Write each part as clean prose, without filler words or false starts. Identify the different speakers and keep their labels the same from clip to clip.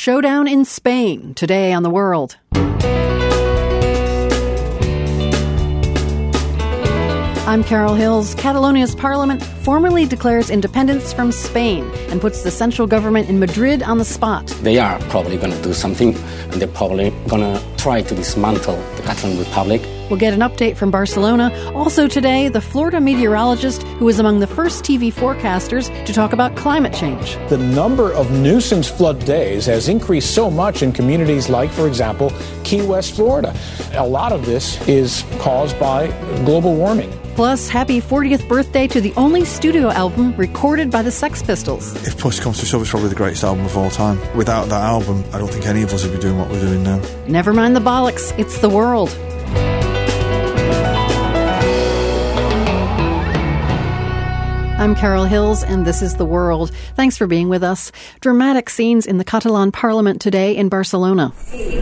Speaker 1: showdown in Spain, today on The World. I'm Carol Hills. Catalonia's parliament formally declares independence from Spain and puts the central government in Madrid on the spot.
Speaker 2: They are probably going to do something, and they're probably going to try to dismantle the Catalan Republic.
Speaker 1: We'll get an update from Barcelona. Also today, the Florida meteorologist who was among the first TV forecasters to talk about climate change.
Speaker 3: The number of nuisance flood days has increased so much in communities like, for example, Key West, Florida. A lot of this is caused by global warming.
Speaker 1: Plus, happy 40th birthday to the only studio album recorded by the Sex Pistols.
Speaker 4: If push comes to shove, it's probably the greatest album of all time. Without that album, I don't think any of us would be doing what we're doing now.
Speaker 1: Never mind the bollocks, it's The World. I'm Carol Hills, and this is The World. Thanks for being with us. Dramatic scenes in the Catalan parliament today in Barcelona.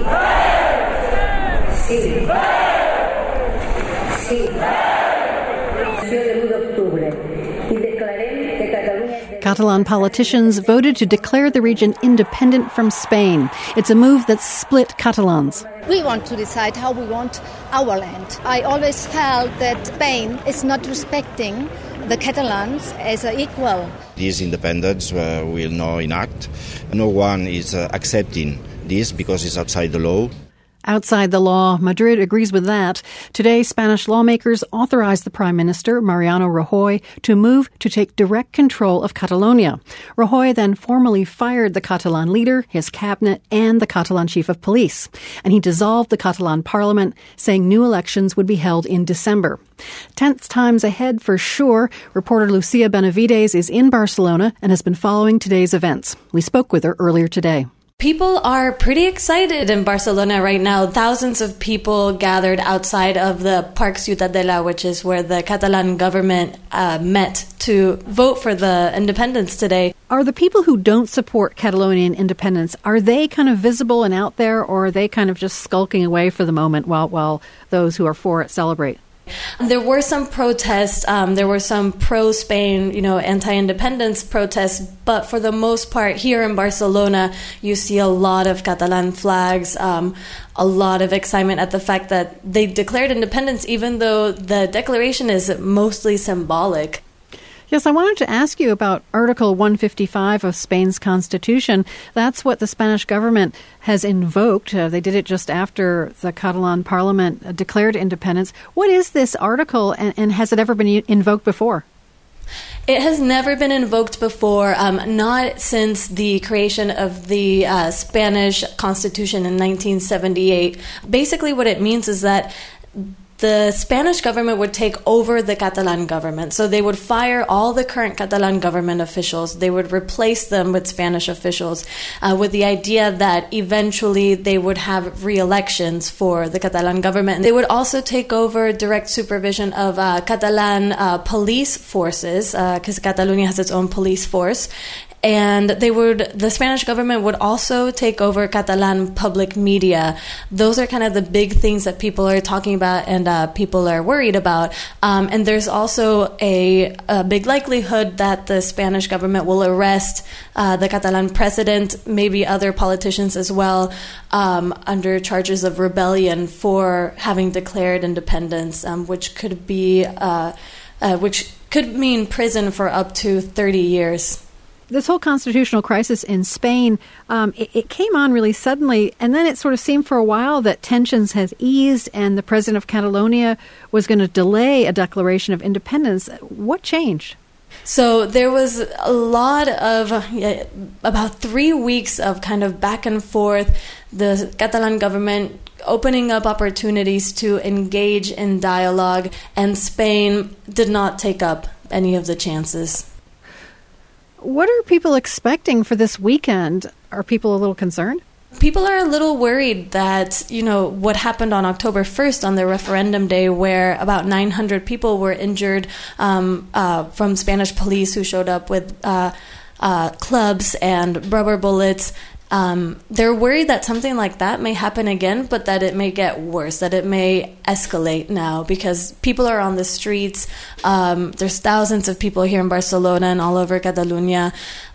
Speaker 1: Catalan politicians voted to declare the region independent from Spain. It's a move that split Catalans.
Speaker 5: We want to decide how we want our land. I always felt that Spain is not respecting the Catalans as equal.
Speaker 6: This independence will not enact. No one is accepting this because it's outside the law.
Speaker 1: Outside the law, Madrid agrees with that. Today, Spanish lawmakers authorized the Prime Minister, Mariano Rajoy, to move to take direct control of Catalonia. Rajoy then formally fired the Catalan leader, his cabinet, and the Catalan chief of police. And he dissolved the Catalan parliament, saying new elections would be held in December. Tense times ahead for sure. Reporter Lucia Benavides is in Barcelona and has been following today's events. We spoke with her earlier today.
Speaker 7: People are pretty excited in Barcelona right now. Thousands of people gathered outside of the Parc Ciutadella, which is where the Catalan government met to vote for the independence today.
Speaker 1: Are the people who don't support Catalonian independence, are they kind of visible and out there, or are they kind of just skulking away for the moment while those who are for it celebrate?
Speaker 7: There were some protests. There were some pro-Spain, anti-independence protests. But for the most part, here in Barcelona, you see a lot of Catalan flags, a lot of excitement at the fact that they declared independence, even though the declaration is mostly symbolic.
Speaker 1: Yes, I wanted to ask you about Article 155 of Spain's constitution. That's what the Spanish government has invoked. They did it just after the Catalan parliament declared independence. What is this article, and has it ever been invoked before?
Speaker 7: It has never been invoked before, not since the creation of the Spanish Constitution in 1978. Basically, what it means is that the Spanish government would take over the Catalan government. So they would fire all the current Catalan government officials. They would replace them with Spanish officials with the idea that eventually they would have re-elections for the Catalan government. They would also take over direct supervision of Catalan police forces, because Catalonia has its own police force. And the Spanish government would also take over Catalan public media. Those are kind of the big things that people are talking about and people are worried about. And there's also a big likelihood that the Spanish government will arrest the Catalan president, maybe other politicians as well, under charges of rebellion for having declared independence, which could mean prison for up to 30 years.
Speaker 1: This whole constitutional crisis in Spain, it came on really suddenly, and then it sort of seemed for a while that tensions has eased and the president of Catalonia was going to delay a declaration of independence. What changed?
Speaker 7: So there was a lot of, about 3 weeks of kind of back and forth, the Catalan government opening up opportunities to engage in dialogue, and Spain did not take up any of the chances.
Speaker 1: What are people expecting for this weekend? Are people a little concerned?
Speaker 7: People are a little worried that, what happened on October 1st on the referendum day, where about 900 people were injured from Spanish police who showed up with clubs and rubber bullets. They're worried that something like that may happen again, but that it may get worse, that it may escalate now, because people are on the streets. There's thousands of people here in Barcelona and all over Catalonia.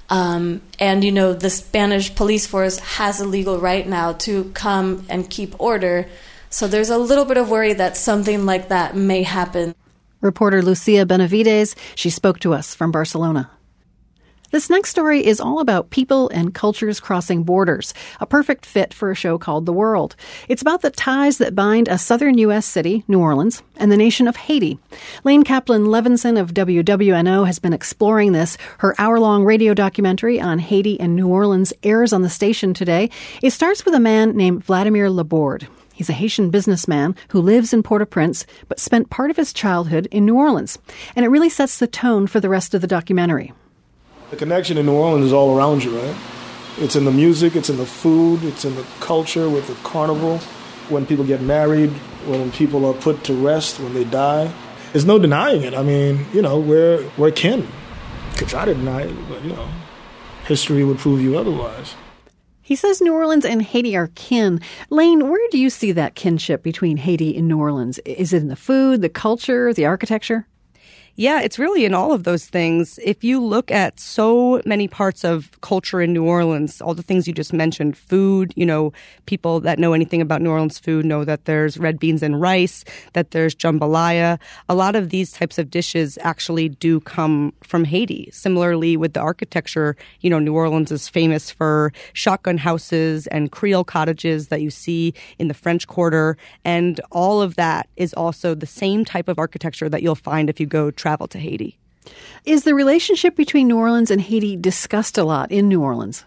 Speaker 7: And, the Spanish police force has a legal right now to come and keep order. So there's a little bit of worry that something like that may happen.
Speaker 1: Reporter Lucia Benavides, she spoke to us from Barcelona. This next story is all about people and cultures crossing borders, a perfect fit for a show called The World. It's about the ties that bind a southern U.S. city, New Orleans, and the nation of Haiti. Lane Kaplan-Levinson of WWNO has been exploring this. Her hour-long radio documentary on Haiti and New Orleans airs on the station today. It starts with a man named Vladimir Laborde. He's a Haitian businessman who lives in Port-au-Prince but spent part of his childhood in New Orleans. And it really sets the tone for the rest of the documentary.
Speaker 8: The connection in New Orleans is all around you, right? It's in the music, it's in the food, it's in the culture with the carnival, when people get married, when people are put to rest, when they die. There's no denying it. I mean, we're kin. You could try to deny it, but, history would prove you otherwise.
Speaker 1: He says New Orleans and Haiti are kin. Lane, where do you see that kinship between Haiti and New Orleans? Is it in the food, the culture, the architecture?
Speaker 9: Yeah, it's really in all of those things. If you look at so many parts of culture in New Orleans, all the things you just mentioned, food, people that know anything about New Orleans food know that there's red beans and rice, that there's jambalaya. A lot of these types of dishes actually do come from Haiti. Similarly, with the architecture, New Orleans is famous for shotgun houses and Creole cottages that you see in the French Quarter. And all of that is also the same type of architecture that you'll find if you go travel to Haiti.
Speaker 1: Is the relationship between New Orleans and Haiti discussed a lot in New Orleans?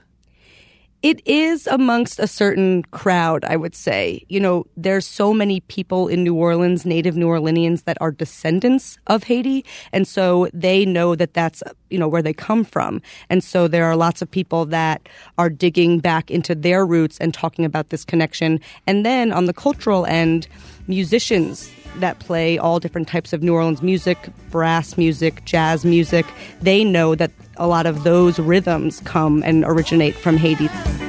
Speaker 9: It is amongst a certain crowd, I would say. There's so many people in New Orleans, native New Orleanians, that are descendants of Haiti. And so they know that that's, where they come from. And so there are lots of people that are digging back into their roots and talking about this connection. And then on the cultural end, musicians that play all different types of New Orleans music, brass music, jazz music, they know that a lot of those rhythms come and originate from Haiti.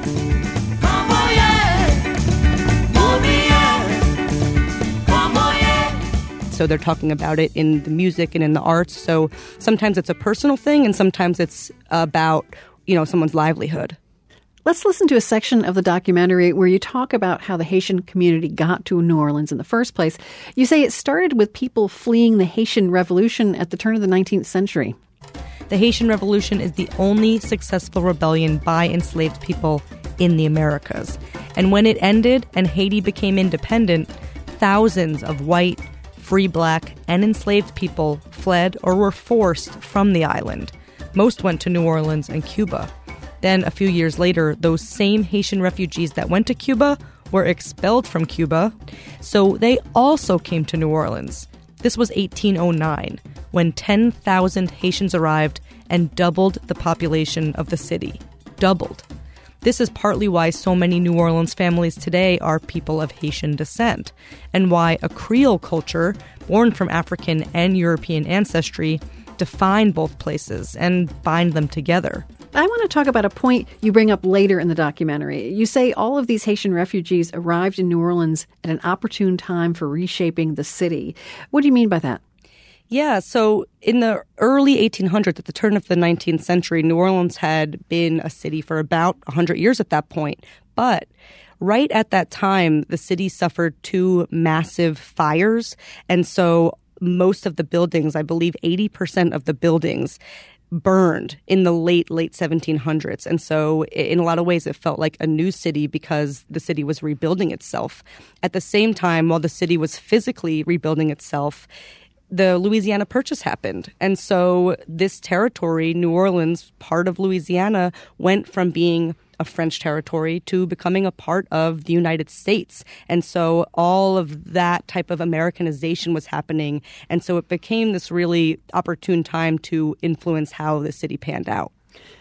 Speaker 9: So they're talking about it in the music and in the arts. So sometimes it's a personal thing and sometimes it's about, someone's livelihood.
Speaker 1: Let's listen to a section of the documentary where you talk about how the Haitian community got to New Orleans in the first place. You say it started with people fleeing the Haitian Revolution at the turn of the 19th century.
Speaker 9: The Haitian Revolution is the only successful rebellion by enslaved people in the Americas. And when it ended and Haiti became independent, thousands of white, free black, and enslaved people fled or were forced from the island. Most went to New Orleans and Cuba. Then, a few years later, those same Haitian refugees that went to Cuba were expelled from Cuba, so they also came to New Orleans. This was 1809, when 10,000 Haitians arrived and doubled the population of the city. Doubled. This is partly why so many New Orleans families today are people of Haitian descent, and why a Creole culture, born from African and European ancestry, define both places and bind them together.
Speaker 1: I want to talk about a point you bring up later in the documentary. You say all of these Haitian refugees arrived in New Orleans at an opportune time for reshaping the city. What do you mean by that?
Speaker 9: Yeah, so in the early 1800s, at the turn of the 19th century, New Orleans had been a city for about 100 years at that point. But right at that time, the city suffered two massive fires. And so most of the buildings, I believe 80% of the buildings, burned in the late 1700s. And so in a lot of ways, it felt like a new city because the city was rebuilding itself. At the same time, while the city was physically rebuilding itself, the Louisiana Purchase happened. And so this territory, New Orleans, part of Louisiana, went from being a French territory to becoming a part of the United States. And so all of that type of Americanization was happening. And so it became this really opportune time to influence how the city panned out.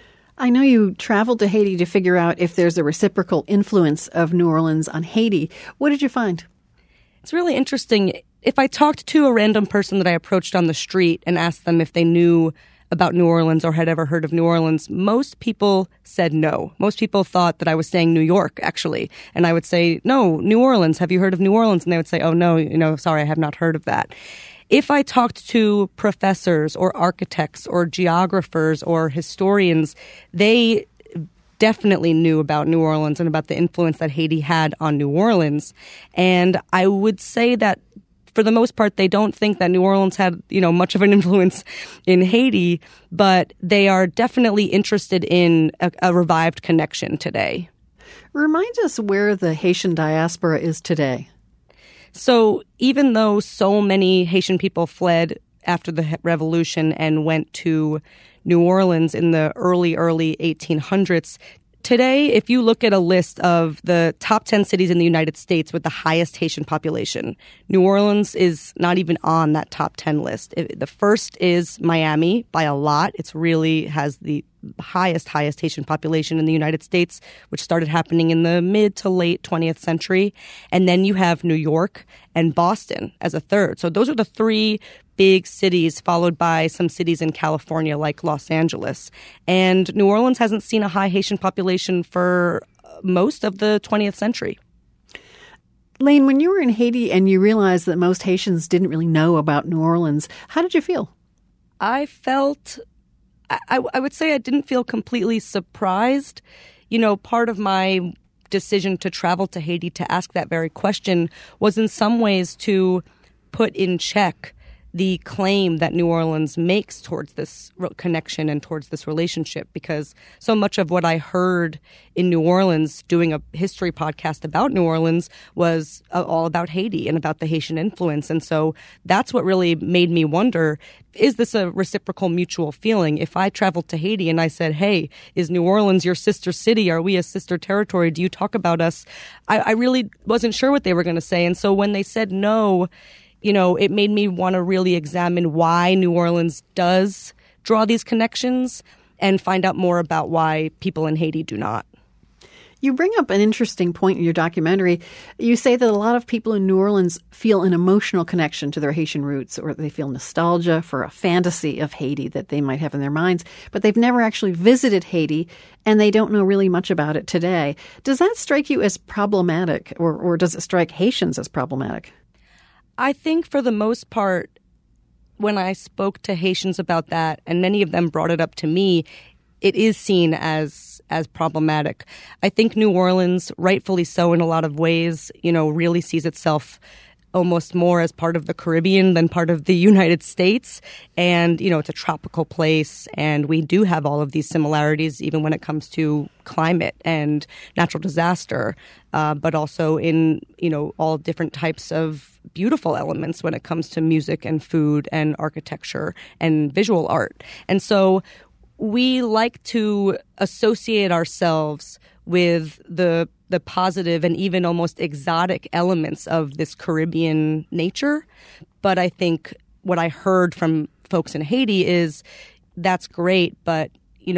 Speaker 1: I know you traveled to Haiti to figure out if there's a reciprocal influence of New Orleans on Haiti. What did you find?
Speaker 9: It's really interesting. If I talked to a random person that I approached on the street and asked them if they knew about New Orleans or had ever heard of New Orleans, most people said no. Most people thought that I was saying New York, actually. And I would say, no, New Orleans. Have you heard of New Orleans? And they would say, oh, no, sorry, I have not heard of that. if I talked to professors or architects or geographers or historians, they definitely knew about New Orleans and about the influence that Haiti had on New Orleans. And I would say that for the most part, they don't think that New Orleans had, much of an influence in Haiti, but they are definitely interested in a revived connection today.
Speaker 1: Remind us where the Haitian diaspora is today.
Speaker 9: So even though so many Haitian people fled after the revolution and went to New Orleans in the early 1800s, today, if you look at a list of the top 10 cities in the United States with the highest Haitian population, New Orleans is not even on that top 10 list. The first is Miami by a lot. It's really has the highest Haitian population in the United States, which started happening in the mid to late 20th century. And then you have New York and Boston as a third. So those are the three big cities, followed by some cities in California like Los Angeles. And New Orleans hasn't seen a high Haitian population for most of the 20th century.
Speaker 1: Lane, when you were in Haiti and you realized that most Haitians didn't really know about New Orleans, how did you feel?
Speaker 9: I felt... I would say I didn't feel completely surprised. Part of my decision to travel to Haiti to ask that very question was in some ways to put in check the claim that New Orleans makes towards this connection and towards this relationship, because so much of what I heard in New Orleans doing a history podcast about New Orleans was all about Haiti and about the Haitian influence. And so that's what really made me wonder, is this a reciprocal mutual feeling? If I traveled to Haiti and I said, hey, is New Orleans your sister city? Are we a sister territory? Do you talk about us? I really wasn't sure what they were going to say. And so when they said no, it made me want to really examine why New Orleans does draw these connections and find out more about why people in Haiti do not.
Speaker 1: You bring up an interesting point in your documentary. You say that a lot of people in New Orleans feel an emotional connection to their Haitian roots, or they feel nostalgia for a fantasy of Haiti that they might have in their minds, but they've never actually visited Haiti and they don't know really much about it today. Does that strike you as problematic, or does it strike Haitians as problematic?
Speaker 9: I think for the most part, when I spoke to Haitians about that, and many of them brought it up to me, it is seen as problematic. I think New Orleans, rightfully so in a lot of ways, really sees itself almost more as part of the Caribbean than part of the United States. And, it's a tropical place, and we do have all of these similarities, even when it comes to climate and natural disaster, but also in, all different types of beautiful elements when it comes to music and food and architecture and visual art. And so we like to associate ourselves with the positive and even almost exotic elements of this Caribbean nature. But I think what I heard from folks in Haiti is that's great, but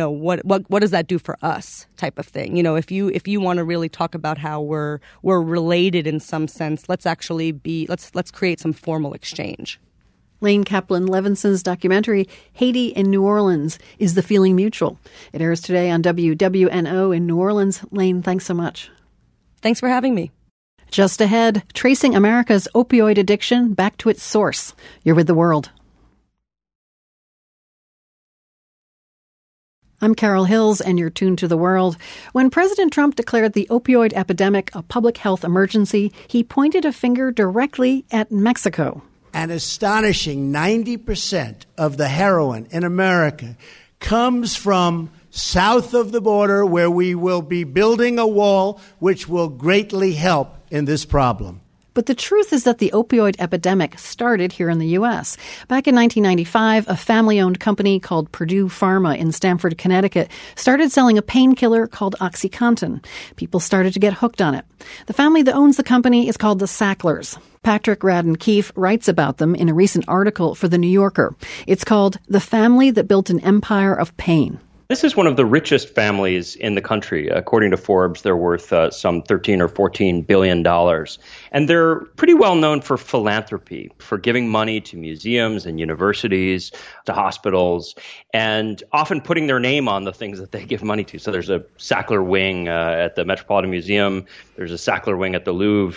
Speaker 9: what does that do for us, type of thing. If you want to really talk about how we're related in some sense, let's create some formal exchange.
Speaker 1: Lane Kaplan-Levinson's documentary, Haiti and New Orleans, Is the Feeling Mutual? It airs today on WWNO in New Orleans. Lane, thanks so much.
Speaker 9: Thanks for having me.
Speaker 1: Just ahead, tracing America's opioid addiction back to its source. You're with The World. I'm Carol Hills, and you're tuned to The World. When President Trump declared the opioid epidemic a public health emergency, he pointed a finger directly at Mexico.
Speaker 10: An astonishing 90% of the heroin in America comes from south of the border, where we will be building a wall which will greatly help in this problem.
Speaker 1: But the truth is that the opioid epidemic started here in the U.S. Back in 1995, a family-owned company called Purdue Pharma in Stamford, Connecticut, started selling a painkiller called OxyContin. People started to get hooked on it. The family that owns the company is called the Sacklers. Patrick Radden Keefe writes about them in a recent article for The New Yorker. It's called The Family That Built an Empire of Pain.
Speaker 11: This is one of the richest families in the country. According to Forbes, they're worth some $13 or $14 billion. And they're pretty well known for philanthropy, for giving money to museums and universities, to hospitals, and often putting their name on the things that they give money to. So there's a Sackler wing at the Metropolitan Museum. There's a Sackler wing at the Louvre.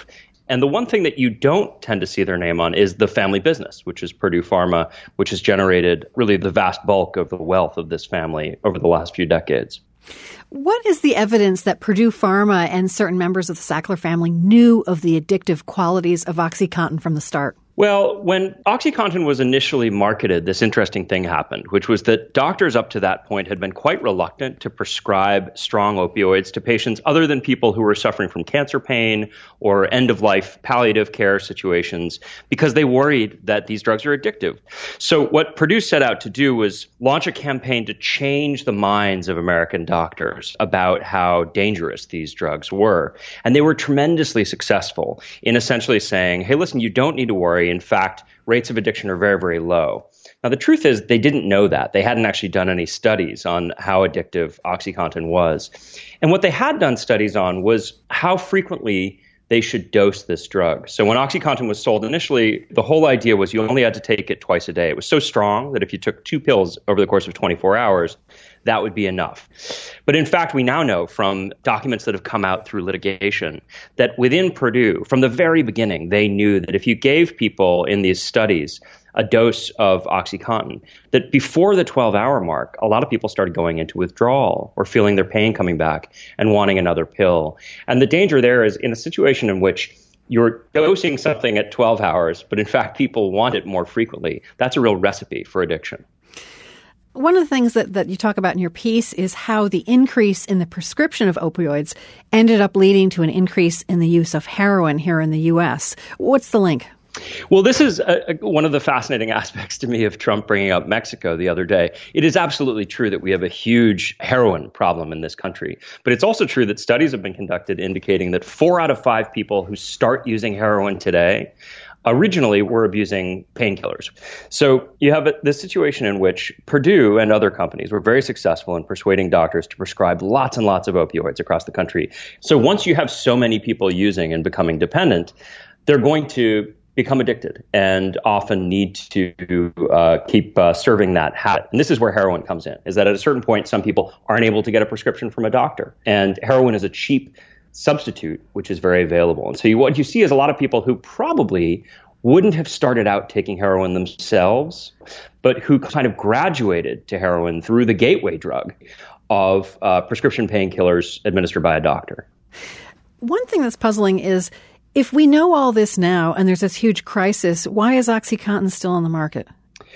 Speaker 11: And the one thing that you don't tend to see their name on is the family business, which is Purdue Pharma, which has generated really the vast bulk of the wealth of this family over the last few decades.
Speaker 1: What is the evidence that Purdue Pharma and certain members of the Sackler family knew of the addictive qualities of OxyContin from the start?
Speaker 11: Well, when OxyContin was initially marketed, this interesting thing happened, which was that doctors up to that point had been quite reluctant to prescribe strong opioids to patients other than people who were suffering from cancer pain or end-of-life palliative care situations because they worried that these drugs are addictive. So what Purdue set out to do was launch a campaign to change the minds of American doctors about how dangerous these drugs were. And they were tremendously successful in essentially saying, hey, listen, you don't need to worry. In fact, rates of addiction are very, very low. Now, the truth is they didn't know that. They hadn't actually done any studies on how addictive OxyContin was. And what they had done studies on was how frequently they should dose this drug. So when OxyContin was sold initially, the whole idea was you only had to take it twice a day. It was so strong that if you took 2 pills over the course of 24 hours, that would be enough. But in fact, we now know from documents that have come out through litigation that within Purdue, from the very beginning, they knew that if you gave people in these studies a dose of OxyContin, that before the 12-hour mark, a lot of people started going into withdrawal or feeling their pain coming back and wanting another pill. And the danger there is in a situation in which you're dosing something at 12 hours, but in fact, people want it more frequently. That's a real recipe for addiction.
Speaker 1: One of the things that you talk about in your piece is how the increase in the prescription of opioids ended up leading to an increase in the use of heroin here in the U.S. What's the link?
Speaker 11: Well, this is one of the fascinating aspects to me of Trump bringing up Mexico the other day. It is absolutely true that we have a huge heroin problem in this country. But it's also true that studies have been conducted indicating that 4 out of 5 people who start using heroin today originally were abusing painkillers. So you have this situation in which Purdue and other companies were very successful in persuading doctors to prescribe lots and lots of opioids across the country. So once you have so many people using and becoming dependent, they're going to become addicted and often need to keep serving that habit. And this is where heroin comes in, is that at a certain point, some people aren't able to get a prescription from a doctor. And heroin is a cheap substitute, which is very available. And so what you see is a lot of people who probably wouldn't have started out taking heroin themselves, but who kind of graduated to heroin through the gateway drug of prescription painkillers administered by a doctor.
Speaker 1: One thing that's puzzling is if we know all this now and there's this huge crisis, why is OxyContin still on the market?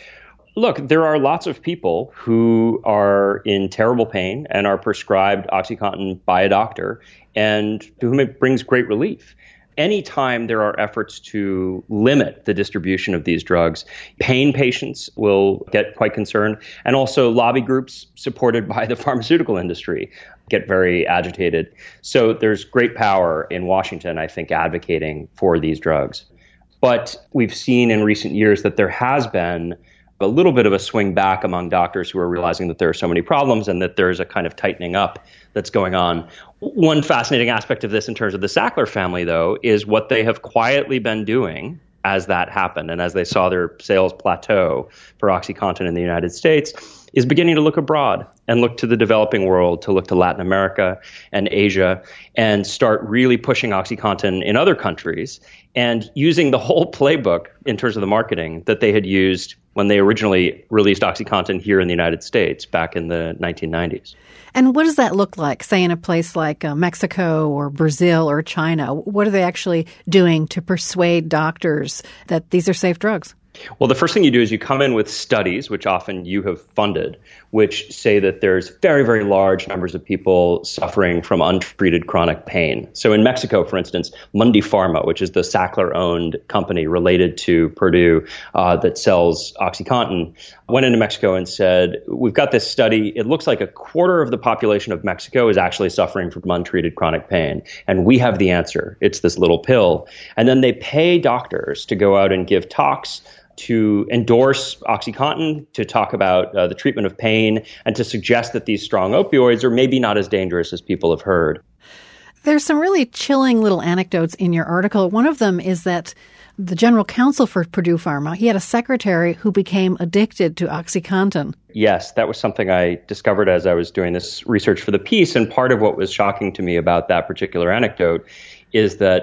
Speaker 11: Look, there are lots of people who are in terrible pain and are prescribed OxyContin by a doctor and to whom it brings great relief. Anytime there are efforts to limit the distribution of these drugs, pain patients will get quite concerned, and also lobby groups supported by the pharmaceutical industry get very agitated. So there's great power in Washington, I think, advocating for these drugs. But we've seen in recent years that there has been a little bit of a swing back among doctors who are realizing that there are so many problems and that there's a kind of tightening up that's going on. One fascinating aspect of this in terms of the Sackler family, though, is what they have quietly been doing as that happened and as they saw their sales plateau for OxyContin in the United States is beginning to look abroad and look to the developing world, to look to Latin America and Asia and start really pushing OxyContin in other countries and using the whole playbook in terms of the marketing that they had used when they originally released OxyContin here in the United States back in the 1990s.
Speaker 1: And what does that look like, say, in a place like Mexico or Brazil or China? What are they actually doing to persuade doctors that these are safe drugs?
Speaker 11: Well, the first thing you do is you come in with studies, which often you have funded, which say that there's very, very large numbers of people suffering from untreated chronic pain. So in Mexico, for instance, Mundipharma, which is the Sackler-owned company related to Purdue that sells OxyContin, went into Mexico and said, we've got this study. It looks like 1/4 of the population of Mexico is actually suffering from untreated chronic pain. And we have the answer. It's this little pill. And then they pay doctors to go out and give talks to endorse OxyContin, to talk about the treatment of pain, and to suggest that these strong opioids are maybe not as dangerous as people have heard.
Speaker 1: There's some really chilling little anecdotes in your article. One of them is that the general counsel for Purdue Pharma, he had a secretary who became addicted to OxyContin.
Speaker 11: Yes, that was something I discovered as I was doing this research for the piece. And part of what was shocking to me about that particular anecdote is that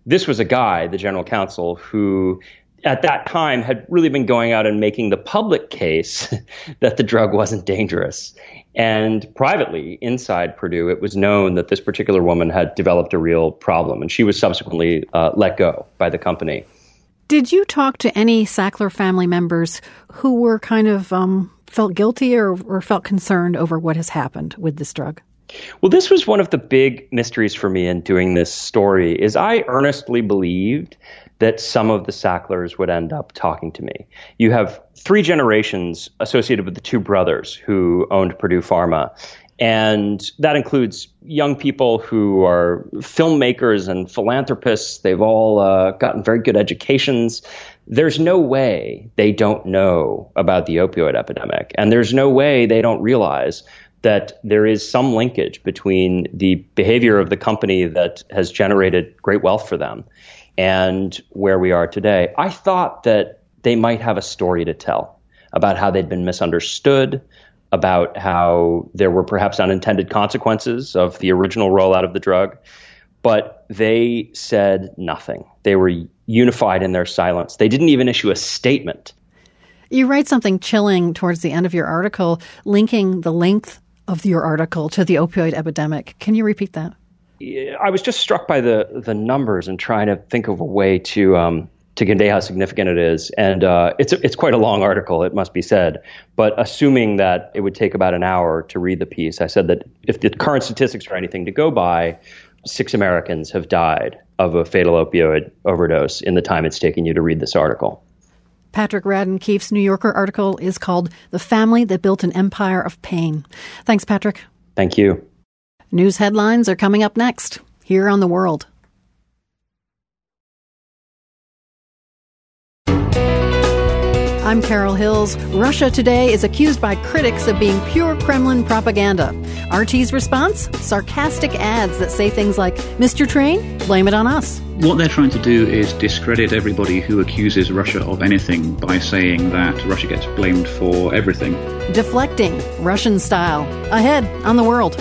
Speaker 11: This was a guy, the general counsel, who at that time had really been going out and making the public case that the drug wasn't dangerous. And privately, inside Purdue, it was known that this particular woman had developed a real problem, and she was subsequently let go by the company.
Speaker 1: Did you talk to any Sackler family members who were kind of felt guilty or felt concerned over what has happened with this drug?
Speaker 11: Well, this was one of the big mysteries for me in doing this story, is I earnestly believed that some of the Sacklers would end up talking to me. You have 3 generations associated with the 2 brothers who owned Purdue Pharma. And that includes young people who are filmmakers and philanthropists. They've all gotten very good educations. There's no way they don't know about the opioid epidemic. And there's no way they don't realize that there is some linkage between the behavior of the company that has generated great wealth for them and where we are today. I thought that they might have a story to tell about how they'd been misunderstood, about how there were perhaps unintended consequences of the original rollout of the drug. But they said nothing. They were unified in their silence. They didn't even issue a statement.
Speaker 1: You write something chilling towards the end of your article, linking the length of your article to the opioid epidemic. Can you repeat that?
Speaker 11: I was just struck by the numbers and trying to think of a way to convey how significant it is. And it's quite a long article, it must be said. But assuming that it would take about an hour to read the piece, I said that if the current statistics are anything to go by, 6 Americans have died of a fatal opioid overdose in the time it's taken you to read this article.
Speaker 1: Patrick Radden Keefe's New Yorker article is called The Family That Built an Empire of Pain. Thanks, Patrick.
Speaker 11: Thank you.
Speaker 1: News headlines are coming up next, here on The World. I'm Carol Hills. Russia today is accused by critics of being pure Kremlin propaganda. RT's response? Sarcastic ads that say things like, Mr. Train, blame it on us.
Speaker 12: What they're trying to do is discredit everybody who accuses Russia of anything by saying that Russia gets blamed for everything.
Speaker 1: Deflecting, Russian style. Ahead on The World.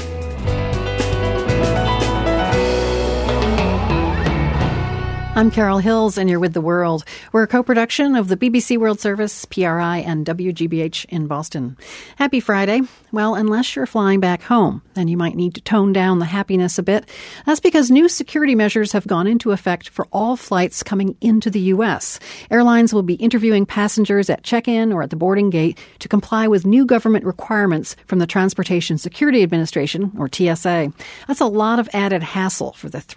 Speaker 1: I'm Carol Hills, and you're with The World. We're a co-production of the BBC World Service, PRI, and WGBH in Boston. Happy Friday. Well, unless you're flying back home, then you might need to tone down the happiness a bit. That's because new security measures have gone into effect for all flights coming into the U.S. Airlines will be interviewing passengers at check-in or at the boarding gate to comply with new government requirements from the Transportation Security Administration, or TSA. That's a lot of added hassle for the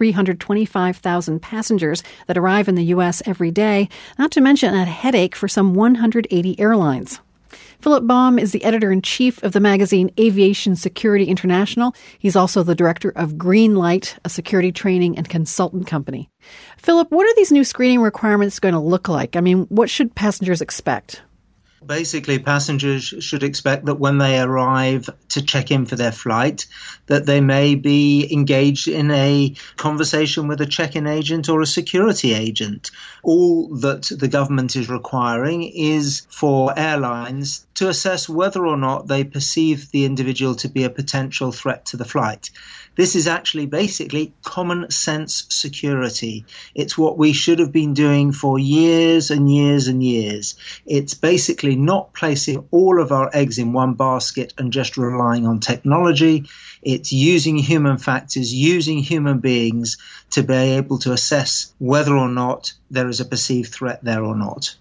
Speaker 1: 325,000 passengers that arrive in the U.S. every day, not to mention a headache for some 180 airlines. Philip Baum is the editor-in-chief of the magazine Aviation Security International. He's also the director of Greenlight, a security training and consultant company. Philip, what are these new screening requirements going to look like? I mean, what should passengers expect?
Speaker 13: Basically, passengers should expect that when they arrive to check in for their flight, that they may be engaged in a conversation with a check-in agent or a security agent. All that the government is requiring is for airlines to assess whether or not they perceive the individual to be a potential threat to the flight. This is actually basically common sense security. It's what we should have been doing for years and years and years. It's basically not placing all of our eggs in one basket and just relying on technology. It's using human factors, using human beings to be able to assess whether or not there is a perceived threat there or not.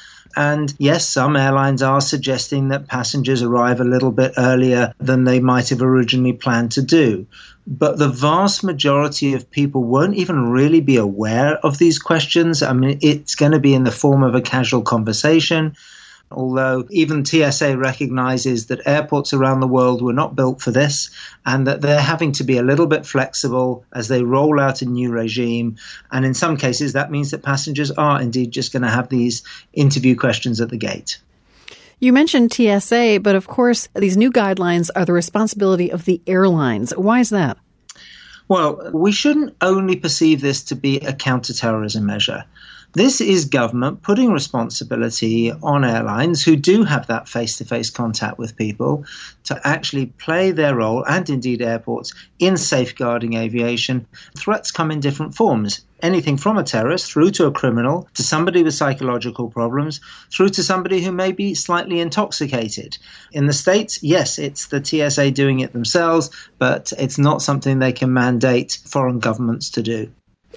Speaker 13: And yes, some airlines are suggesting that passengers arrive a little bit earlier than they might have originally planned to do. But the vast majority of people won't even really be aware of these questions. I mean, it's going to be in the form of a casual conversation. Although even TSA recognizes that airports around the world were not built for this and that they're having to be a little bit flexible as they roll out a new regime. And in some cases, that means that passengers are indeed just going to have these interview questions at the gate.
Speaker 1: You mentioned TSA, but of course, these new guidelines are the responsibility of the airlines. Why is that?
Speaker 13: Well, we shouldn't only perceive this to be a counterterrorism measure. This is government putting responsibility on airlines who do have that face-to-face contact with people to actually play their role, and indeed airports, in safeguarding aviation. Threats come in different forms. Anything from a terrorist through to a criminal, to somebody with psychological problems, through to somebody who may be slightly intoxicated. In the States, yes, it's the TSA doing it themselves, but it's not something they can mandate foreign governments to do.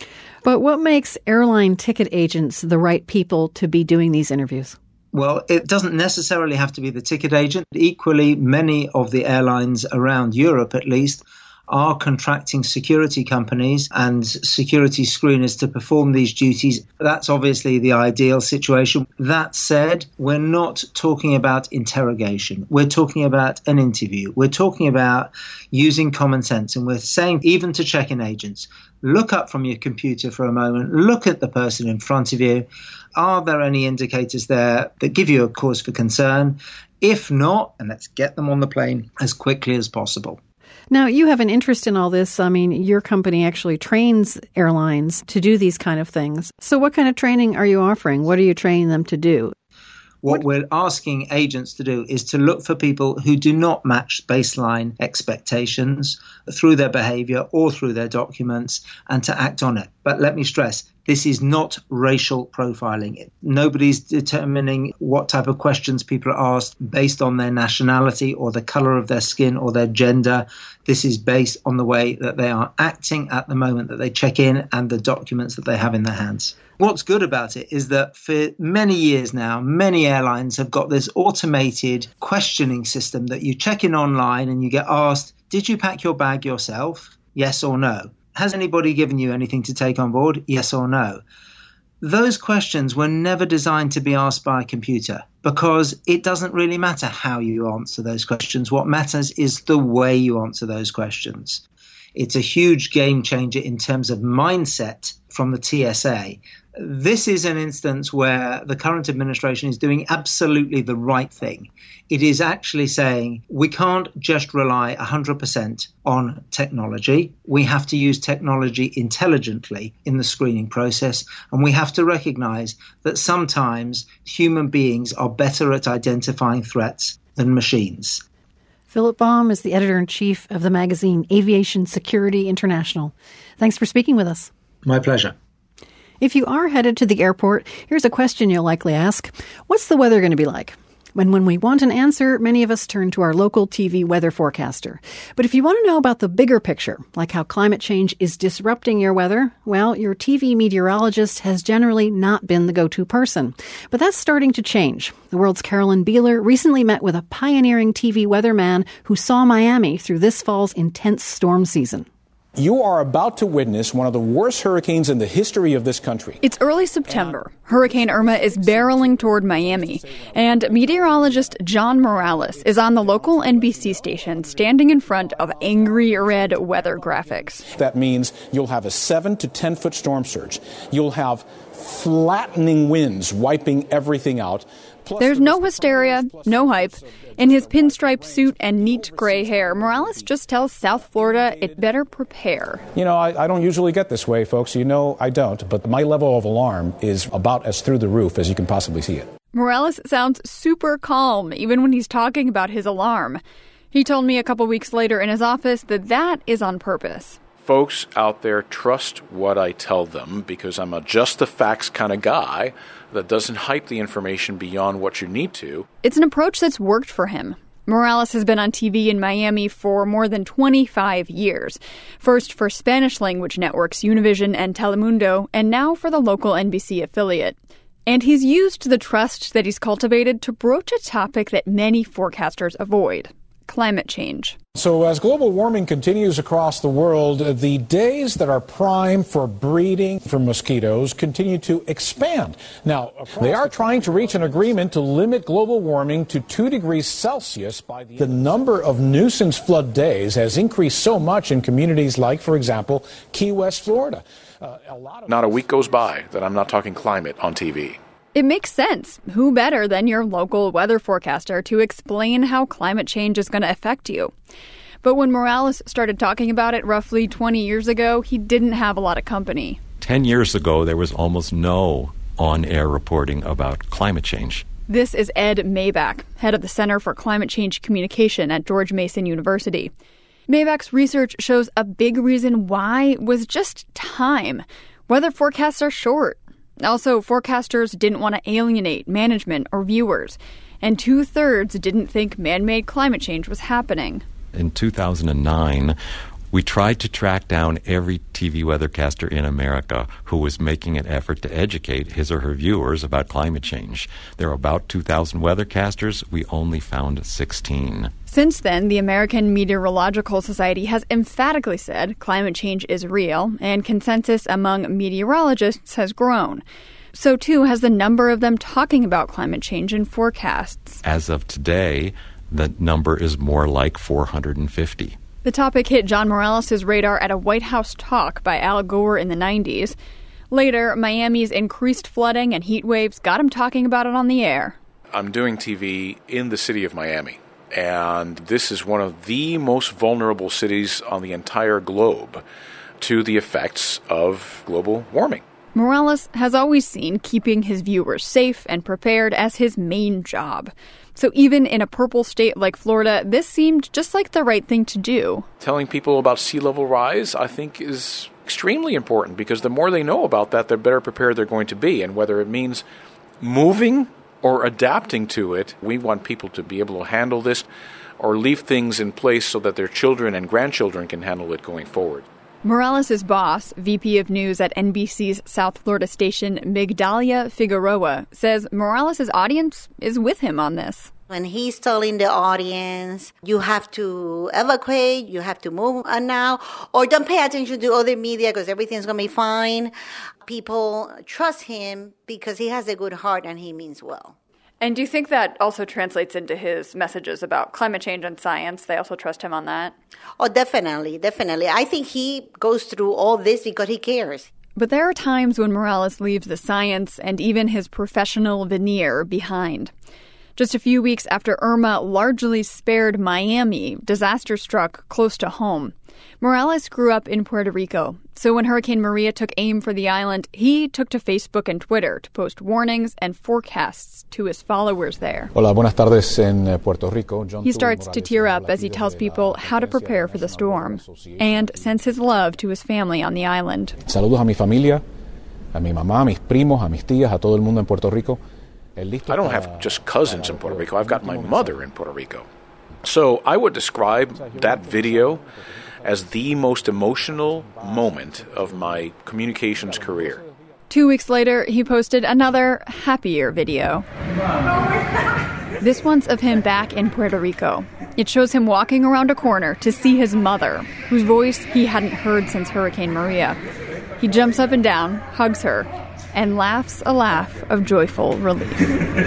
Speaker 1: But what makes airline ticket agents the right people to be doing these interviews?
Speaker 13: Well, it doesn't necessarily have to be the ticket agent. Equally, many of the airlines around Europe, at least, are contracting security companies and security screeners to perform these duties. That's obviously the ideal situation. That said, we're not talking about interrogation. We're talking about an interview. We're talking about using common sense. And we're saying, even to check-in agents, look up from your computer for a moment, look at the person in front of you. Are there any indicators there that give you a cause for concern? If not, and let's get them on the plane as quickly as possible.
Speaker 1: Now, you have an interest in all this. I mean, your company actually trains airlines to do these kind of things. So what kind of training are you offering? What are you training them to do?
Speaker 13: What we're asking agents to do is to look for people who do not match baseline expectations through their behavior or through their documents, and to act on it. But let me stress, this is not racial profiling. Nobody's determining what type of questions people are asked based on their nationality or the color of their skin or their gender. This is based on the way that they are acting at the moment that they check in and the documents that they have in their hands. What's good about it is that for many years now, many airlines have got this automated questioning system that you check in online and you get asked, did you pack your bag yourself? Yes or no. Has anybody given you anything to take on board? Yes or no. Those questions were never designed to be asked by a computer because it doesn't really matter how you answer those questions. What matters is the way you answer those questions. It's a huge game changer in terms of mindset from the TSA. This is an instance where the current administration is doing absolutely the right thing. It is actually saying we can't just rely 100% on technology. We have to use technology intelligently in the screening process, and we have to recognize that sometimes human beings are better at identifying threats than machines.
Speaker 1: Philip Baum is the editor-in-chief of the magazine Aviation Security International. Thanks for speaking with us.
Speaker 13: My pleasure.
Speaker 1: If you are headed to the airport, here's a question you'll likely ask. What's the weather going to be like? When we want an answer, many of us turn to our local TV weather forecaster. But if you want to know about the bigger picture, like how climate change is disrupting your weather, well, your TV meteorologist has generally not been the go-to person. But that's starting to change. The world's Carolyn Beeler recently met with a pioneering TV weatherman who saw Miami through this fall's intense storm season.
Speaker 3: You are about to witness one of the worst hurricanes in the history of this country.
Speaker 14: It's early September. Hurricane Irma is barreling toward Miami, and meteorologist John Morales is on the local NBC station standing in front of angry red weather graphics.
Speaker 3: That means you'll have a 7 to 10 foot storm surge. You'll have flattening winds wiping everything out.
Speaker 14: There's no hysteria, no hype. In his pinstripe suit and neat gray hair, Morales just tells South Florida it better prepare.
Speaker 3: You know, I don't usually get this way, folks. You know I don't. But my level of alarm is about as through the roof as you can possibly see it.
Speaker 14: Morales sounds super calm, even when he's talking about his alarm. He told me a couple weeks later in his office that is on purpose.
Speaker 15: Folks out there trust what I tell them because I'm a just the facts kind of guy that doesn't hype the information beyond what you need to.
Speaker 14: It's an approach that's worked for him. Morales has been on TV in Miami for more than 25 years. First for Spanish-language networks Univision and Telemundo, and now for the local NBC affiliate. And he's used the trust that he's cultivated to broach a topic that many forecasters avoid: climate change.
Speaker 3: So as global warming continues across the world, the days that are prime for breeding for mosquitoes continue to expand. Now, they are trying to reach an agreement to limit global warming to 2 degrees Celsius by the number of nuisance flood days has increased so much in communities like, for example, Key West, Florida.
Speaker 15: Not a week goes by that I'm not talking climate on TV.
Speaker 14: It makes sense. Who better than your local weather forecaster to explain how climate change is going to affect you? But when Morales started talking about it roughly 20 years ago, he didn't have a lot of company.
Speaker 16: 10 years ago, there was almost no on-air reporting about climate change.
Speaker 14: This is Ed Maybach, head of the Center for Climate Change Communication at George Mason University. Maybach's research shows a big reason why was just time. Weather forecasts are short. Also, forecasters didn't want to alienate management or viewers, and 2/3 didn't think man-made climate change was happening.
Speaker 16: In 2009, we tried to track down every TV weathercaster in America who was making an effort to educate his or her viewers about climate change. There are about 2,000 weathercasters. We only found 16.
Speaker 14: Since then, the American Meteorological Society has emphatically said climate change is real, and consensus among meteorologists has grown. So, too, has the number of them talking about climate change in forecasts.
Speaker 16: As of today, the number is more like 450.
Speaker 14: The topic hit John Morales' radar at a White House talk by Al Gore in the 90s. Later, Miami's increased flooding and heat waves got him talking about it on the air.
Speaker 15: I'm doing TV in the city of Miami, and this is one of the most vulnerable cities on the entire globe to the effects of global warming.
Speaker 14: Morales has always seen keeping his viewers safe and prepared as his main job. So even in a purple state like Florida, this seemed just like the right thing to do.
Speaker 15: Telling people about sea level rise, I think, is extremely important because the more they know about that, the better prepared they're going to be. And whether it means moving or adapting to it, we want people to be able to handle this or leave things in place so that their children and grandchildren can handle it going forward.
Speaker 14: Morales' boss, VP of News at NBC's South Florida station, Migdalia Figueroa, says Morales' audience is with him on this.
Speaker 17: When he's telling the audience, you have to evacuate, you have to move on now, or don't pay attention to other media because everything's going to be fine, people trust him because he has a good heart and he means well.
Speaker 14: And do you think that also translates into his messages about climate change and science? They also trust him on that?
Speaker 17: Oh, definitely. I think he goes through all this because he cares.
Speaker 14: But there are times when Morales leaves the science and even his professional veneer behind. Just a few weeks after Irma largely spared Miami, disaster struck close to home. Morales grew up in Puerto Rico, so when Hurricane Maria took aim for the island, he took to Facebook and Twitter to post warnings and forecasts to his followers there.
Speaker 3: Hola, buenas tardes en Puerto Rico.
Speaker 14: He starts to tear up as he tells people how to prepare for the storm and sends his love to his family on the island.
Speaker 3: Saludos a mi familia, a mi mamá, a mis primos, a mis tías, a todo el mundo en Puerto Rico.
Speaker 15: I don't have just cousins in Puerto Rico. I've got my mother in Puerto Rico. So I would describe that video as the most emotional moment of my communications career.
Speaker 14: 2 weeks later, he posted another happier video. This one's of him back in Puerto Rico. It shows him walking around a corner to see his mother, whose voice he hadn't heard since Hurricane Maria. He jumps up and down, hugs her, and laughs a laugh of joyful relief.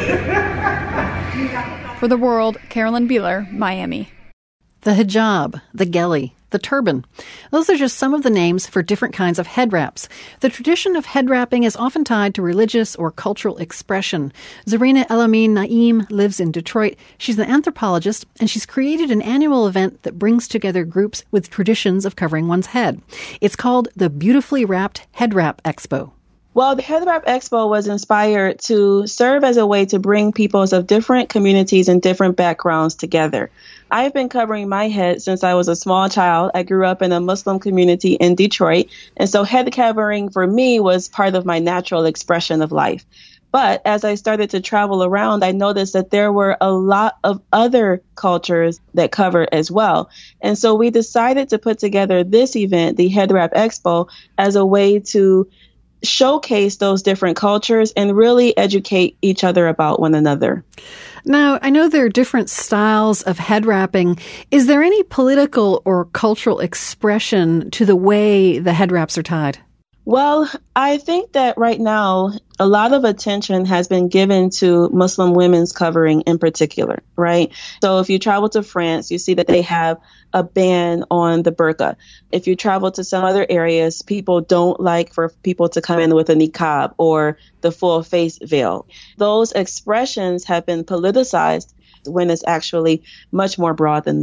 Speaker 14: For The World, Carolyn Beeler, Miami.
Speaker 1: The hijab, the gheli, the turban. Those are just some of the names for different kinds of head wraps. The tradition of head wrapping is often tied to religious or cultural expression. Zarina El-Amin Naim lives in Detroit. She's an anthropologist, and she's created an annual event that brings together groups with traditions of covering one's head. It's called the Beautifully Wrapped Head Wrap Expo.
Speaker 18: Well, the Head Wrap Expo was inspired to serve as a way to bring peoples of different communities and different backgrounds together. I've been covering my head since I was a small child. I grew up in a Muslim community in Detroit, and so head covering for me was part of my natural expression of life. But as I started to travel around, I noticed that there were a lot of other cultures that cover as well. And so we decided to put together this event, the Head Wrap Expo, as a way to showcase those different cultures and really educate each other about one another.
Speaker 1: Now, I know there are different styles of head wrapping. Is there any political or cultural expression to the way the head wraps are tied?
Speaker 18: Well, I think that right now, a lot of attention has been given to Muslim women's covering in particular, right? So if you travel to France, you see that they have a ban on the burqa. If you travel to some other areas, people don't like for people to come in with a niqab or the full face veil. Those expressions have been politicized when it's actually much more broad than that.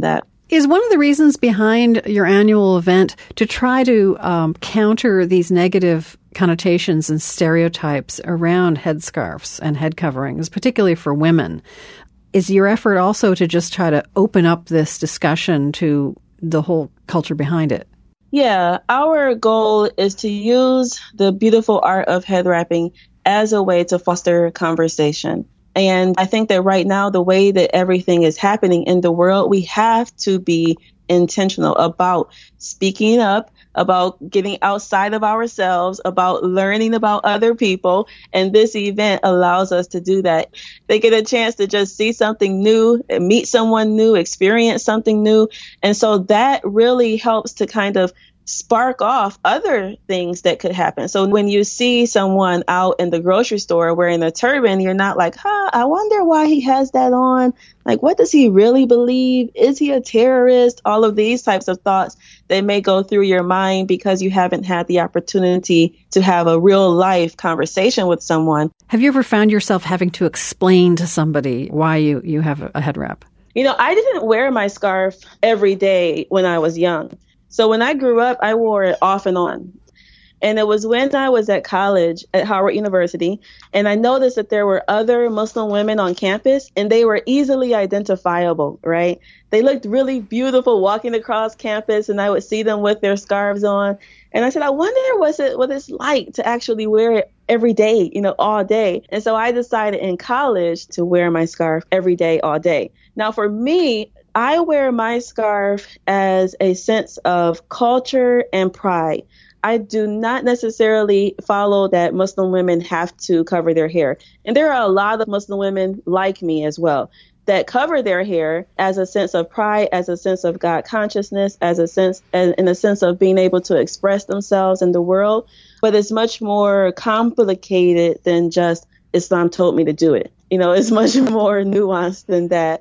Speaker 1: Is one of the reasons behind your annual event to try to counter these negative connotations and stereotypes around headscarves and head coverings, particularly for women? Is your effort also to just try to open up this discussion to the whole culture behind it?
Speaker 18: Yeah, our goal is to use the beautiful art of head wrapping as a way to foster conversation. And I think that right now, the way that everything is happening in the world, we have to be intentional about speaking up, about getting outside of ourselves, about learning about other people. And this event allows us to do that. They get a chance to just see something new, meet someone new, experience something new. And so that really helps to kind of spark off other things that could happen. So when you see someone out in the grocery store wearing a turban, you're not like, I wonder why he has that on. Like, what does he really believe? Is he a terrorist? All of these types of thoughts that may go through your mind because you haven't had the opportunity to have a real life conversation with someone.
Speaker 1: Have you ever found yourself having to explain to somebody why you have a head wrap?
Speaker 18: I didn't wear my scarf every day when I was young. So when I grew up, I wore it off and on. And it was when I was at college at Howard University, and I noticed that there were other Muslim women on campus, and they were easily identifiable, right? They looked really beautiful walking across campus, and I would see them with their scarves on. And I said, I wonder what it's like to actually wear it every day, all day. And so I decided in college to wear my scarf every day, all day. Now, for me, I wear my scarf as a sense of culture and pride. I do not necessarily follow that Muslim women have to cover their hair. And there are a lot of Muslim women like me as well that cover their hair as a sense of pride, as a sense of God consciousness, in a sense of being able to express themselves in the world. But it's much more complicated than just Islam told me to do it. It's much more nuanced than that.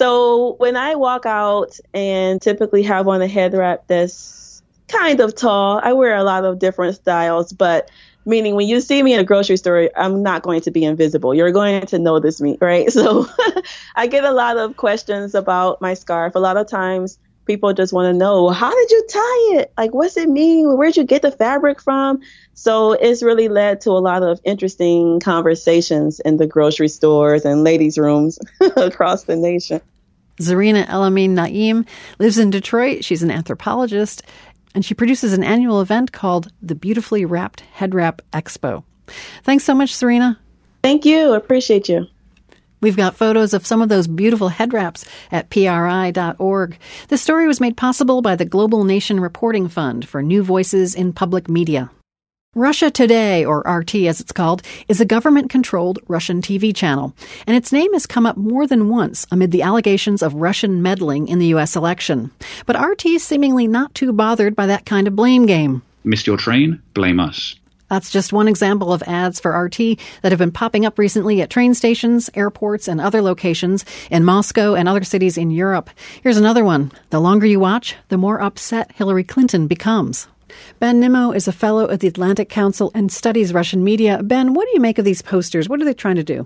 Speaker 18: So when I walk out and typically have on a head wrap that's kind of tall, I wear a lot of different styles, but meaning when you see me in a grocery store, I'm not going to be invisible. You're going to notice me, right? So I get a lot of questions about my scarf. A lot of times people just want to know, how did you tie it? Like, what's it mean? Where'd you get the fabric from? So it's really led to a lot of interesting conversations in the grocery stores and ladies' rooms across the nation.
Speaker 1: Zarina El-Amin Naim lives in Detroit. She's an anthropologist, and she produces an annual event called the Beautifully Wrapped Head Wrap Expo. Thanks so much, Zarina.
Speaker 18: Thank you. I appreciate you.
Speaker 1: We've got photos of some of those beautiful head wraps at PRI.org. This story was made possible by the Global Nation Reporting Fund for New Voices in Public Media. Russia Today, or RT as it's called, is a government-controlled Russian TV channel, and its name has come up more than once amid the allegations of Russian meddling in the U.S. election. But RT is seemingly not too bothered by that kind of blame game.
Speaker 12: Missed your train? Blame us.
Speaker 1: That's just one example of ads for RT that have been popping up recently at train stations, airports, and other locations in Moscow and other cities in Europe. Here's another one. The longer you watch, the more upset Hillary Clinton becomes. Ben Nimmo is a fellow at the Atlantic Council and studies Russian media. Ben, what do you make of these posters? What are they trying to do?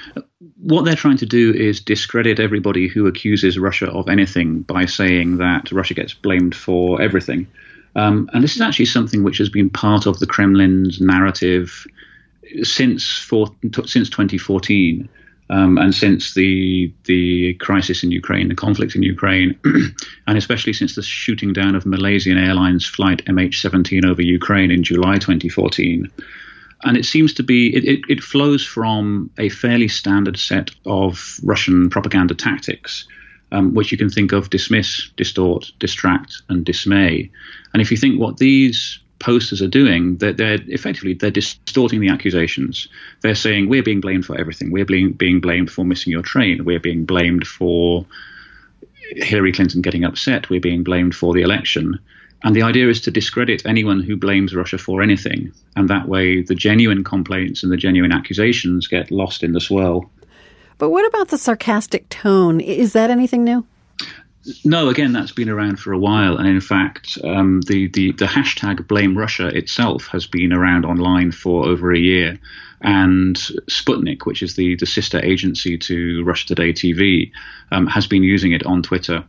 Speaker 12: What they're trying to do is discredit everybody who accuses Russia of anything by saying that Russia gets blamed for everything. And this is actually something which has been part of the Kremlin's narrative since 2014, and since the crisis in Ukraine, the conflict in Ukraine, and especially since the shooting down of Malaysian Airlines flight MH17 over Ukraine in July 2014. And it seems to be, it flows from a fairly standard set of Russian propaganda tactics, which you can think of: dismiss, distort, distract, and dismay. And if you think what these posters are doing, they're distorting the accusations. They're saying we're being blamed for everything. We're being blamed for missing your train. We're being blamed for Hillary Clinton getting upset. We're being blamed for the election. And the idea is to discredit anyone who blames Russia for anything. And that way the genuine complaints and the genuine accusations get lost in the swirl.
Speaker 1: But what about the sarcastic tone? Is that anything new?
Speaker 12: No, again, that's been around for a while. And in fact, the hashtag Blame Russia itself has been around online for over a year. And Sputnik, which is the sister agency to Russia Today TV, has been using it on Twitter.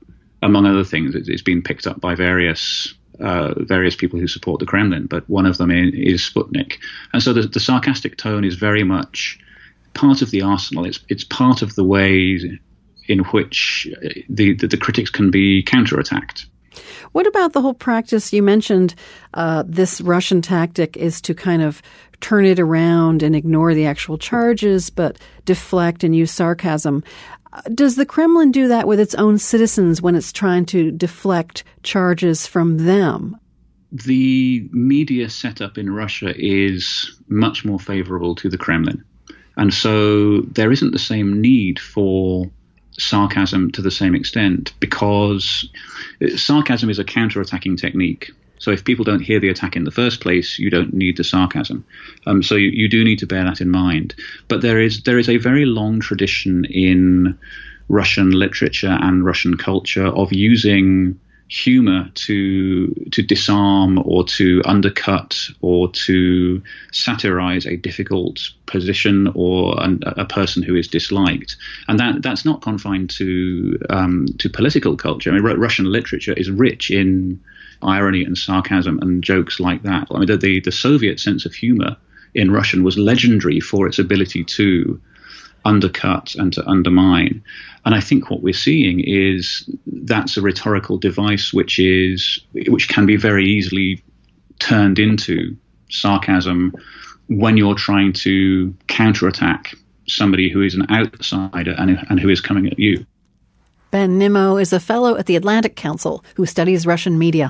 Speaker 12: among other things. It's been picked up by various people who support the Kremlin, but one of them is Sputnik. And so the sarcastic tone is very much part of the arsenal. It's part of the way in which the critics can be counterattacked.
Speaker 1: What about the whole practice? You mentioned this Russian tactic is to kind of turn it around and ignore the actual charges, but deflect and use sarcasm. Does the Kremlin do that with its own citizens when it's trying to deflect charges from them?
Speaker 12: The media setup in Russia is much more favorable to the Kremlin. And so there isn't the same need for sarcasm to the same extent, because sarcasm is a counterattacking technique. So if people don't hear the attack in the first place, you don't need the sarcasm. So you do need to bear that in mind. But there is a very long tradition in Russian literature and Russian culture of using humor to disarm or to undercut or to satirize a difficult position or a person who is disliked. And that's not confined to political culture. I mean, Russian literature is rich in irony and sarcasm and jokes like that. I mean, the Soviet sense of humor in Russian was legendary for its ability to undercut and to undermine. And I think what we're seeing is that's a rhetorical device which can be very easily turned into sarcasm when you're trying to counterattack somebody who is an outsider and who is coming at you.
Speaker 1: Ben Nimmo is a fellow at the Atlantic Council who studies Russian media.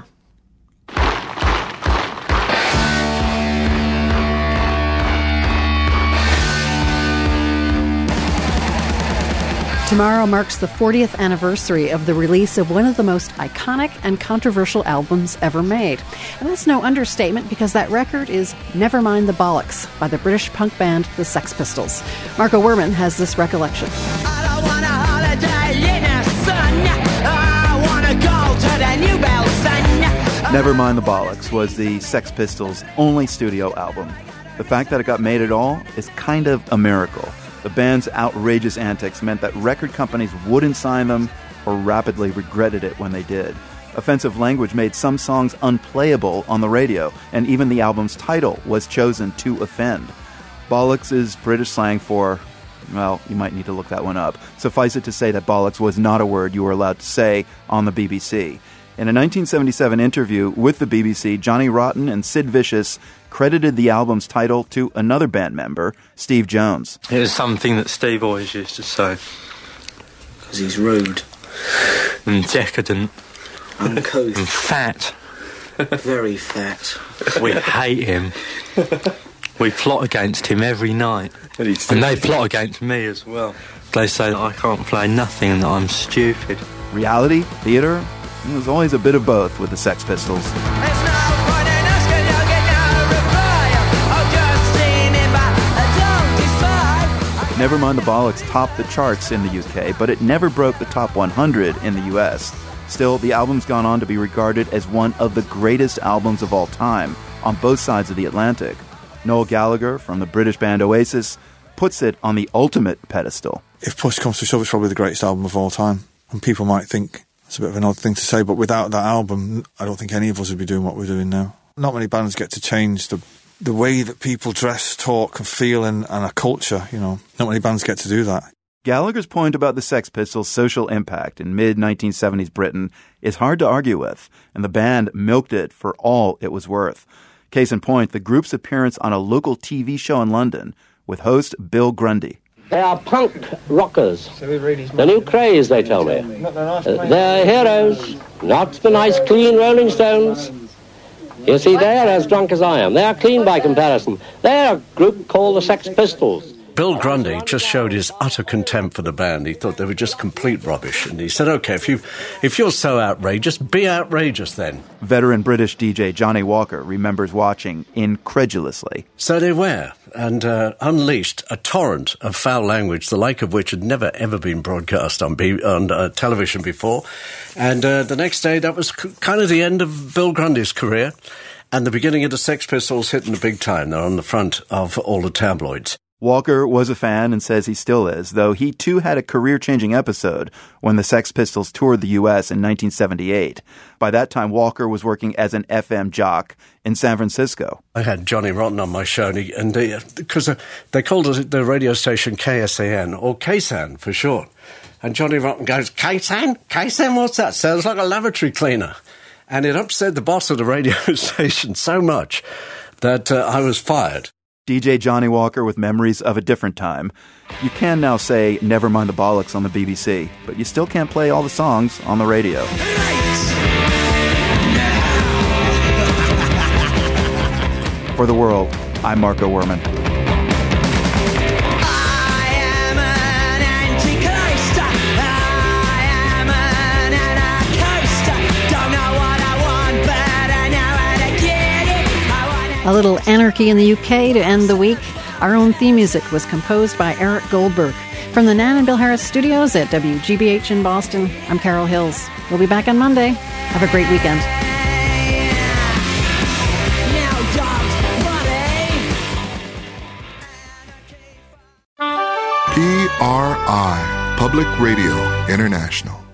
Speaker 1: Tomorrow marks the 40th anniversary of the release of one of the most iconic and controversial albums ever made. And that's no understatement, because that record is Never Mind the Bollocks by the British punk band The Sex Pistols. Marco Werman has this recollection.
Speaker 19: Never Mind the Bollocks was the Sex Pistols' only studio album. The fact that it got made at all is kind of a miracle. The band's outrageous antics meant that record companies wouldn't sign them or rapidly regretted it when they did. Offensive language made some songs unplayable on the radio, and even the album's title was chosen to offend. Bollocks is British slang for, well, you might need to look that one up. Suffice it to say that bollocks was not a word you were allowed to say on the BBC. In a 1977 interview with the BBC, Johnny Rotten and Sid Vicious credited the album's title to another band member, Steve Jones.
Speaker 20: It was something that Steve always used to say. Because he's rude. And decadent. Uncouth. And fat. Very fat. We hate him. We plot against him every night. And they plot against me as well. They say that I can't play nothing and that I'm stupid.
Speaker 19: Reality, theater, there's always a bit of both with the Sex Pistols. Never Mind the Bollocks topped the charts in the UK, but it never broke the top 100 in the US. Still, the album's gone on to be regarded as one of the greatest albums of all time on both sides of the Atlantic. Noel Gallagher from the British band Oasis puts it on the ultimate pedestal.
Speaker 4: If push comes to shove, it's probably the greatest album of all time. And people might think it's a bit of an odd thing to say, but without that album, I don't think any of us would be doing what we're doing now. Not many bands get to change the way that people dress, talk and feel and a culture, you know. Not many bands get to do that.
Speaker 19: Gallagher's point about the Sex Pistols' social impact in mid-1970s Britain is hard to argue with, and the band milked it for all it was worth. Case in point, the group's appearance on a local TV show in London with host Bill Grundy.
Speaker 21: They are punk rockers. The new craze, they tell me. They're heroes, not the nice, clean Rolling Stones. You see, they're as drunk as I am. They are clean by comparison. They're a group called the Sex Pistols.
Speaker 22: Bill Grundy just showed his utter contempt for the band. He thought they were just complete rubbish. And he said, OK, if you're so outrageous, be outrageous then.
Speaker 19: Veteran British DJ Johnny Walker remembers watching incredulously.
Speaker 22: So they were, and unleashed a torrent of foul language, the like of which had never, ever been broadcast on television before. And the next day, that was kind of the end of Bill Grundy's career and the beginning of the Sex Pistols hitting the big time. They're on the front of all the tabloids.
Speaker 19: Walker was a fan and says he still is, though he too had a career-changing episode when the Sex Pistols toured the U.S. in 1978. By that time, Walker was working as an FM jock in San Francisco.
Speaker 22: I had Johnny Rotten on my show, and because they called the radio station KSAN, or KSAN for short. And Johnny Rotten goes, KSAN? KSAN, what's that? Sounds like a lavatory cleaner. And it upset the boss of the radio station so much that I was fired.
Speaker 19: DJ Johnny Walker with memories of a different time. You can now say Never Mind the Bollocks on the BBC, but you still can't play all the songs on the radio. For The World, I'm Marco Werman.
Speaker 1: A little anarchy in the UK to end the week. Our own theme music was composed by Eric Goldberg. From the Nan and Bill Harris studios at WGBH in Boston, I'm Carol Hills. We'll be back on Monday. Have a great weekend.
Speaker 2: PRI, Public Radio International.